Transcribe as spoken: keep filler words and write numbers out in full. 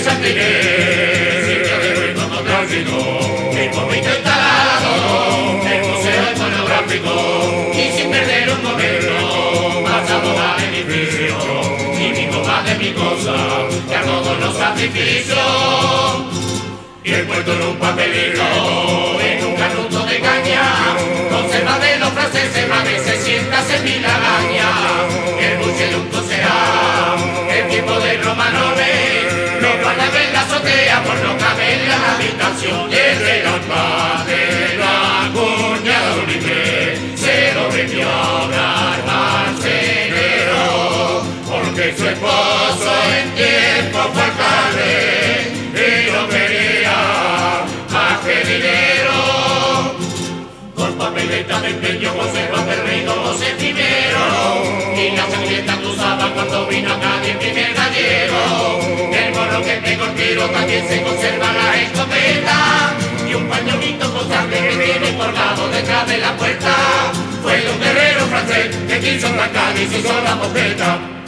Santinés, sitio de ruido no tráfico, el movimiento instalado, el museo iconográfico, y sin perder un momento, pasamos al edificio, y mi copa de mi cosa, que a todos los sacrificios, y envuelto en un papelito, en un canuto de caña, conserva de los franceses, madre se sienta en la gaña, el muchedumbre será, el tiempo de Romanones, los guardan en la azotea por no caber en la habitación, y el de la paz de la cuñada Oliver se lo vendió a hablar marcenero, porque su esposo en tiempo fue alcalde y no quería más que dinero. Con papeleta de empeño José Juan del Rey José primero, y la sangrienta que usaba cuando vino acá el primer gallego. El morro que pegó el tiro también se conserva la escopeta, y un pañolito con sangre que tiene colgado detrás de la puerta. Fue un guerrero francés que quiso atacar y se hizo la mosqueta.